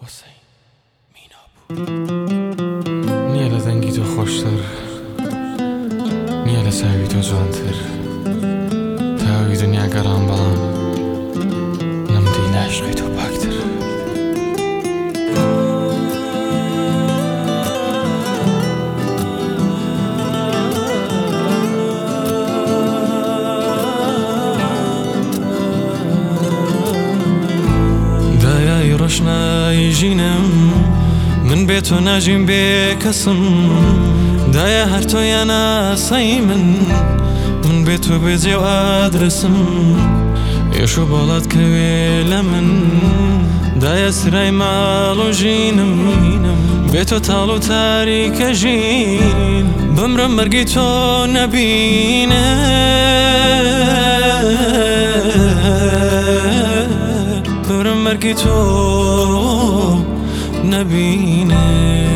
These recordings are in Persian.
حسین مینابوو نییە لە دەنگی تۆ خۆشتر، نییە لە چاوی تۆ جوانتر، تاوی دنیا گەڕام بەڵام نەمدەی لە عشقی تۆ پاکتر. ڕۆشنایی ژینم من بێ تۆ ناژیم بێ کەسم، دایە هەر تۆیان ئاسایی من بێ تۆ بێجێ و ئادرسم، ئێش و باڵات کەوێ لە من دایە سرای ماڵ و ژینم، بێ تۆ تاڵ و تاریکە ژین بمرم مەرگی تۆ نەبینە، بمرم مەرگی تۆ نەبینێ،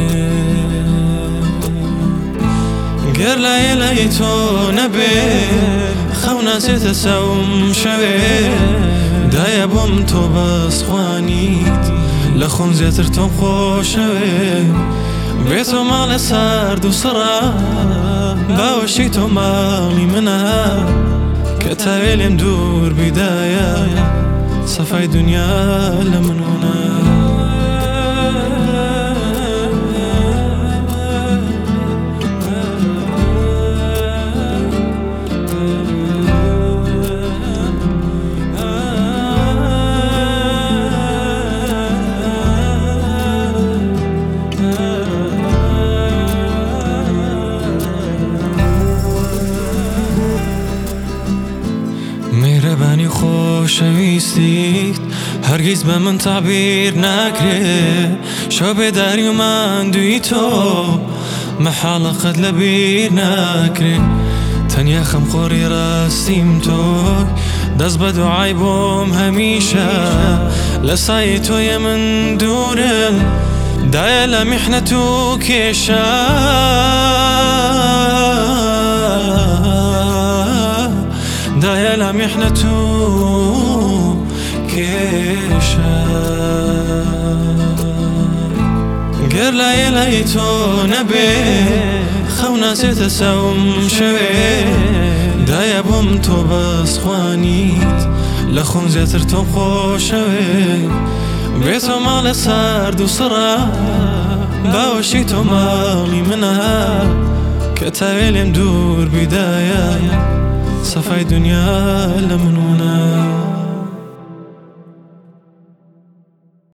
گەر لایە لای تۆ نەبێ خەو ناچێتە سەوم شەوێ، دایە بۆم تۆ بەسخوانیت لە خۆم زیاتر تۆم خۆشەوێ، بێ تۆ ماڵە سارد و سڕا باوەشی تۆ ماڵی منە، کە تاوێ لێم دوور بیدایە سەفای دنیا لە منونە. میهرەبانی خۆشەویستیت هەرگیز بە من تابیر ناکرێ، شەو بێداری و ماندووی تۆ مەحاڵە قەت لە بیر ناکرێ، تەنیا خەمخۆری ڕاستیم تۆی دەست بە دوعای بۆم هەمیشە، لە سایە تۆیە من دوورم دایە لە میحنەت و کێشە، دایە لە میحنەت و کێشە، گەر لایە لای تۆ نەبێ خەو ناچێتە سەوم شەوێ، دایە بۆم تۆ بەسخوانیت لە خۆم زیاتر تۆم خۆشەوێ، بێ تۆ ماڵە سارد و سڕا باوەشی تۆ ماڵی منە، کە تاوێ لێم دوور بیدایە سەفای دنیا لە منونە.